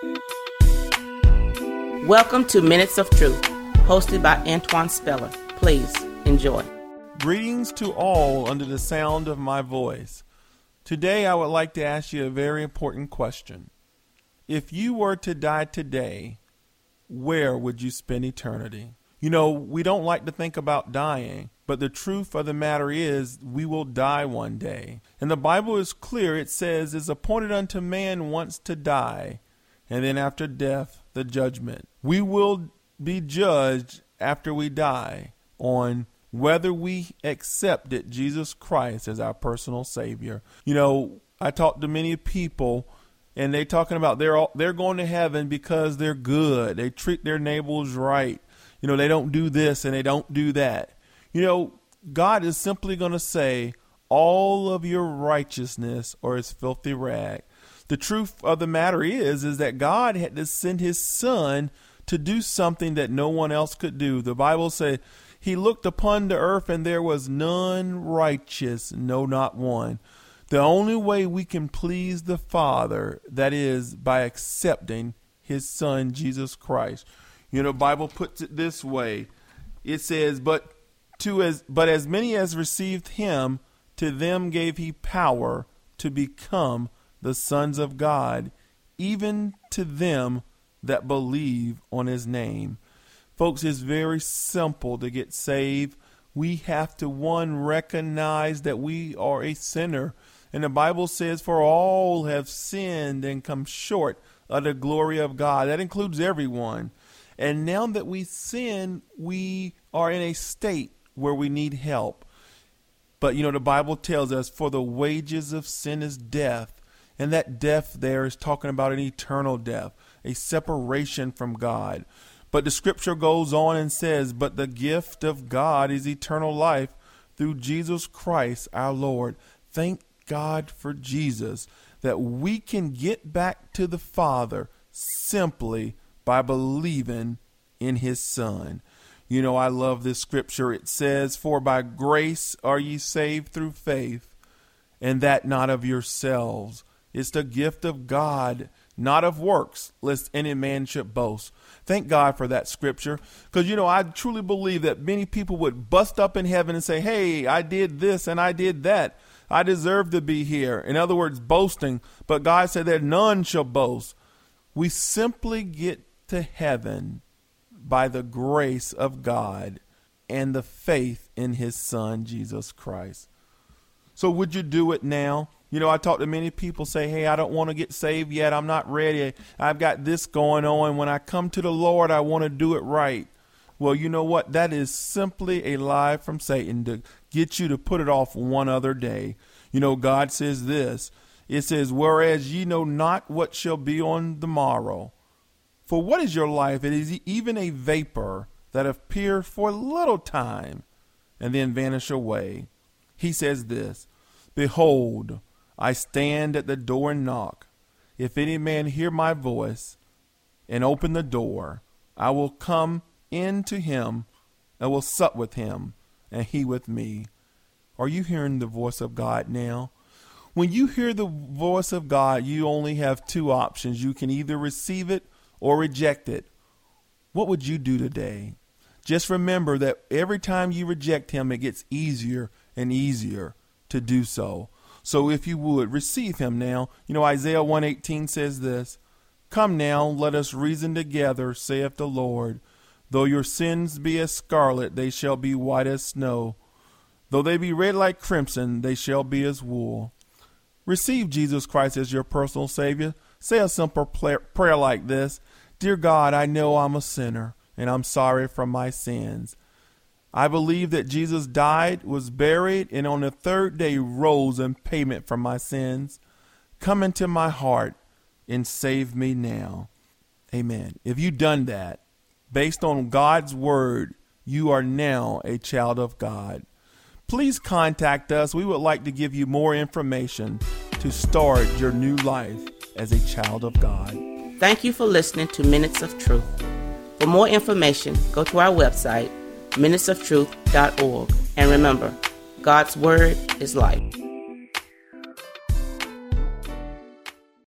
Welcome to Minutes of Truth, hosted by Antoine Speller. Please enjoy. Greetings to all under the sound of my voice. Today I would like to ask you a very important question. If you were to die today, where would you spend eternity? You know, we don't like to think about dying, but the truth of the matter is we will die one day. And the Bible is clear. It says, "It's appointed unto man once to die, and then after death, the judgment." We will be judged after we die on whether we accepted Jesus Christ as our personal Savior. You know, I talk to many people, and they talking about they're going to heaven because they're good. They treat their neighbors right. You know, they don't do this and they don't do that. You know, God is simply going to say, all of your righteousness or as filthy rag. The truth of the matter is that God had to send his son to do something that no one else could do. The Bible says he looked upon the earth and there was none righteous, no, not one. The only way we can please the Father, that is by accepting his son, Jesus Christ. You know, the Bible puts it this way. It says, but as many as received him, to them gave he power to become the sons of God, even to them that believe on his name. Folks, it's very simple to get saved. We have to, one, recognize that we are a sinner. And the Bible says, for all have sinned and come short of the glory of God. That includes everyone. And now that we sin, we are in a state where we need help. But, you know, the Bible tells us, for the wages of sin is death. And that death there is talking about an eternal death, a separation from God. But the scripture goes on and says, but the gift of God is eternal life through Jesus Christ our Lord. Thank God for Jesus, that we can get back to the Father simply by believing in his son. You know, I love this scripture. It says, for by grace are ye saved through faith, and that not of yourselves. It's the gift of God, not of works, lest any man should boast. Thank God for that scripture. Because, you know, I truly believe that many people would bust up in heaven and say, hey, I did this and I did that. I deserve to be here. In other words, boasting. But God said that none shall boast. We simply get to heaven by the grace of God and the faith in his son, Jesus Christ. So would you do it now? You know, I talk to many people say, hey, I don't want to get saved yet. I'm not ready. I've got this going on. When I come to the Lord, I want to do it right. Well, you know what? That is simply a lie from Satan to get you to put it off one other day. You know, God says this. It says, whereas ye know not what shall be on the morrow. For what is your life? It is even a vapor that appears for a little time and then vanish away. He says this, behold, I stand at the door and knock. If any man hear my voice and open the door, I will come in to him and will sup with him and he with me. Are you hearing the voice of God now? When you hear the voice of God, you only have two options. You can either receive it or reject it. What would you do today? Just remember that every time you reject him, it gets easier and easier to do so. So if you would, receive him now. You know, Isaiah 1:18 says this, come now, let us reason together, saith the Lord. Though your sins be as scarlet, they shall be white as snow. Though they be red like crimson, they shall be as wool. Receive Jesus Christ as your personal Savior. Say a simple prayer like this. Dear God, I know I'm a sinner, and I'm sorry for my sins. I believe that Jesus died, was buried, and on the third day rose in payment for my sins. Come into my heart and save me now. Amen. If you've done that, based on God's word, you are now a child of God. Please contact us. We would like to give you more information to start your new life as a child of God. Thank you for listening to Minutes of Truth. For more information, go to our website, minutesoftruth.org. And remember, God's Word is life.